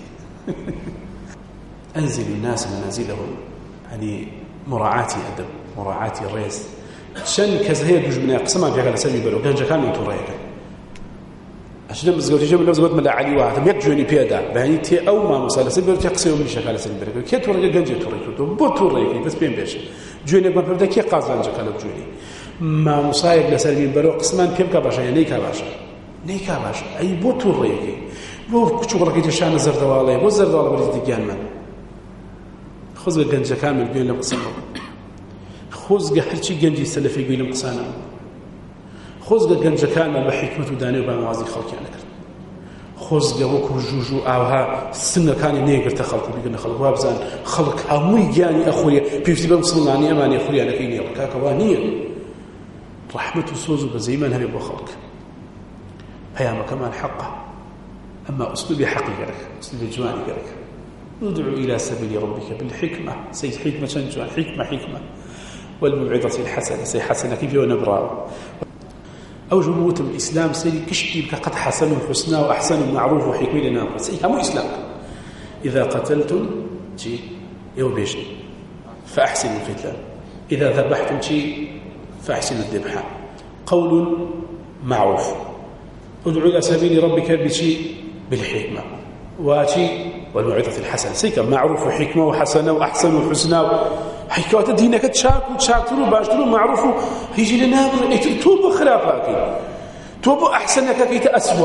أنزل الناس منازلهم يعني مراعاة أدب مراعاة الرئيس شن كذا هي دوج من أقسام في على سبيل بلو كان جكان من تريك عشان مزجوتي جاب لو زوجت من علي واحد يجوني بيدا يعني تي أو ما مسألة سبيل تقسم من شكل على سبيل بلو كي توريك جنجي توريك تو بو توريك بس بين بيش جوني ما ببدأ كي قازان جكان بجوني ما مصايب لسبيل بلو قسمان كم كباشا يعني كباشا نيكا باشا أي بو توريك بو كشغلك يجشان زردوالي بو زردوالي بريد ديان من خذ جنجي كامل بين القسم خذ هرشي جنجي سلفي بين القسانه خذ جنجي كامل بحكمة وداني وبموازي خلقي أنا كرت خذ وكو جوجو أوها السنة كان نيجر تخلق بيجنا خلق وابزان خلق هموي جاني أخويا بيفتي بمسلماني أماني أخويا أنا كيني ركاك وانية رحمة وسوز وبزيمان هبي بخلق هيا كمان حقه أما أسلوبي حقي لك أسلوبي جواني لك ندعو إلى سبيل ربك بالحكمة سيد حكمة شنجوان حكمة حكمة والموعظة الحسنة سي حسنة كيف يونبرا أو جمهوت الإسلام سيدي كشكي بك قد حسن حسنا وأحسن معروف وحكمي لنا سيدي همو إسلام إذا قتلتم شيء يوبيشني فأحسن القتال إذا ذبحتم شيء فأحسن الذبح قول معروف ادعو إلى سبيل ربك بشيء بالحكمة وشيء والموعظة الحسنة سيكا معروف وحكمة وحسنة وأحسن وحسنى حكايات دينك تشاك وتشاكتلو باشتلو معروف يجي لنا توبوا خلافك توبوا أحسنك كي تأسوأ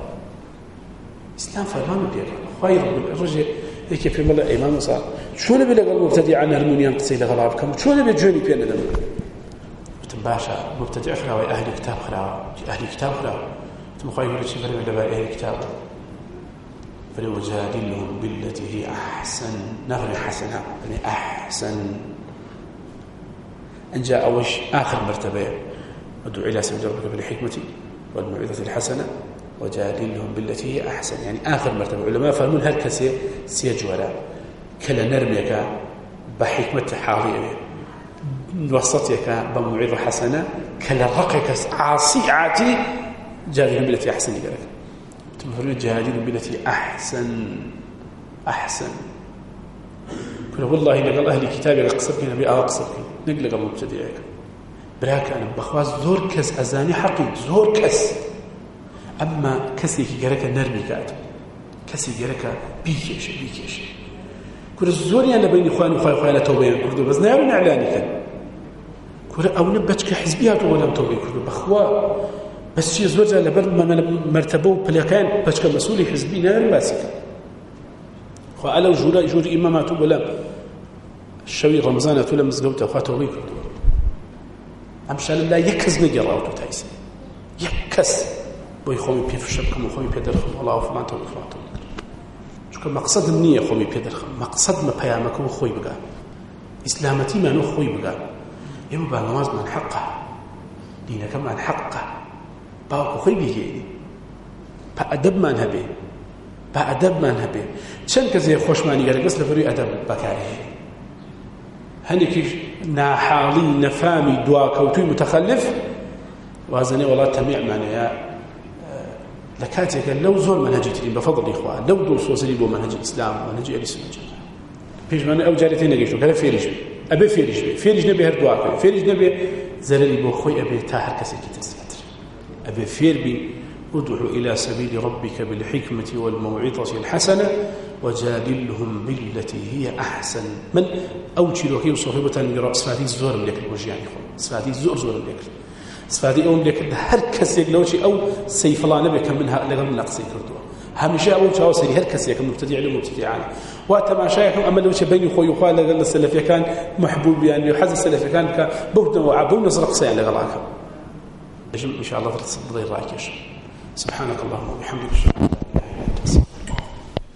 إسلام فرمان بيك خير الرجل هيك في ملا إمام صار شو نبي لقى المبتدع عن هرمونيان قصيدة غرابكم شو نبي جوني بينا لهم تنباشا مبتدع خلاوي أهل كتاب خلاوي أهل كتاب خلاوي ثم خير يقول شيء فريق لبا أهل كتاب فلوجادلهم بالتي هي أحسن نغم حسنة يعني أحسن أن جاء أوش آخر مرتبة ادعو إلى سبيل ربك بالحكمة والموعظة الحسنة وجادلهم بالتي هي أحسن يعني آخر مرتبة علماء فهمون هالكسي سيجولا كلا نرميك بحكمة حاضرة وسطيك بموعظة حسنة كلا رقيك عاصي عاتي جادلهم بالتي أحسن يقولك تمثلون جادلهم بالتي أحسن أحسن كنا والله لقال أهل كتابي لقصبك نبي أقصبك نقلق المبتدئك براك أنا بخواز زور كس أزاني حقي زور كس أما كسي كجرك نرمي كاتب كسي جرك بيكيش بيكيش كنا زوري أنا بين إخوان وخوي وخوي لا توبين كردو بس نعمل إعلاني كان كنا أو نبتك حزبيات ولا توبين كردو بخوا بس شيء زوجة لبر مرتبه بلاكان بس كمسؤولي حزبي نار ماسك خالو جورا جوري إمامات ولا الشوي رمضان تولا مزجوته خاطوي كردو أمشان لا يكز نجرا أو تايس يكز بيخوي بيف الشبكة وخوي بيدرخم الله فما توي فاتو شو مقصد النية خوي بيدرخم مقصد ما بيامك وخوي بقى إسلامتي ما نخوي بقى يوم بالنواز من حقه دينك من حقه باوك خوي بيجي بأدب ما نهبه بأدب ما نهبه شن كزي خوش ماني قال بس لفري أدب بكاري هنيك ناحالي نفامي دوا كوتوي متخلف وازني والله تميع معناها لكاتك لو زور منهجتي بفضل اخوان لو دوس وصلي بو منهج الاسلام منهج الاسلام بيج من او جارتين نجيشو كذا فيريش ابي فيريش فيريش نبي هردواك فيريش نبي زللي بو خوي ابي تاهر كسي كتسيتر ابي فيربي ادعو الى سبيل ربك بالحكمه والموعظه الحسنه وجادلهم بالتي هي أحسن من أوتي لوكي وصحبة من صفاتي زور ملك الوجيان يخون صفاتي زور زور ملك صفاتي أو ملك هر كسي لوشي أو سيف الله نبي كم منها لغم نقصي كردوا همشي أو شاو سري هر كسي كم مبتدع له مبتدعان واتما شايخهم أما لوشي بين خوي وخال لغل السلفي كان محبوب يعني وحز السلفي كان كبهد وعبون نصرق سيان لغلاك إن شاء الله ترتصد ضي راكش سبحانك اللهم وبحمدك